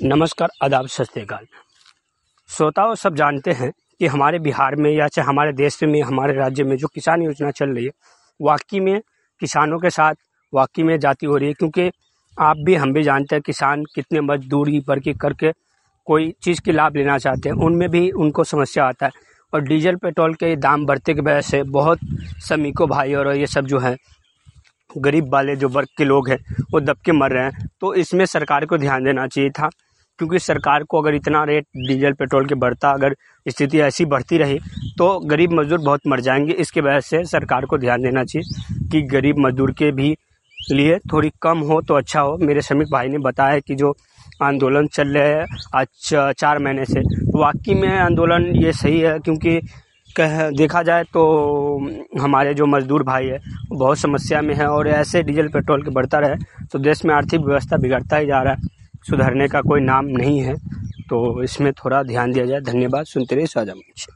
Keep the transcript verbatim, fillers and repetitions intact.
नमस्कार, आदाब, सत श्री अकाल। श्रोताओं, सब जानते हैं कि हमारे बिहार में या चाहे हमारे देश में, हमारे राज्य में जो किसान योजना चल रही है, वाकई में किसानों के साथ वाकई में जाती हो रही है। क्योंकि आप भी हम भी जानते हैं किसान कितने मजदूरी पर के करके कोई चीज़ की लाभ लेना चाहते हैं, उनमें भी उनको समस्या आता है। और डीजल पेट्रोल के दाम बढ़ते की वजह से बहुत श्रमिकों भाई और ये सब जो है गरीब वाले जो वर्ग के लोग हैं वो दब के मर रहे हैं। तो इसमें सरकार को ध्यान देना चाहिए था, क्योंकि सरकार को अगर इतना रेट डीजल पेट्रोल के बढ़ता, अगर स्थिति ऐसी बढ़ती रही तो गरीब मजदूर बहुत मर जाएंगे। इसके वजह से सरकार को ध्यान देना चाहिए कि गरीब मजदूर के भी लिए थोड़ी कम हो तो अच्छा हो। मेरे श्रमिक भाई ने बताया कि जो आंदोलन चल रहा है आज चार महीने से, वाकई में आंदोलन ये सही है। क्योंकि कह देखा जाए तो हमारे जो मजदूर भाई है वो बहुत समस्या में है, और ऐसे डीजल पेट्रोल के बढ़ता रहे तो देश में आर्थिक व्यवस्था बिगड़ता ही जा रहा है, सुधरने का कोई नाम नहीं है। तो इसमें थोड़ा ध्यान दिया जाए। धन्यवाद। सुनते रहिए साझा मंच।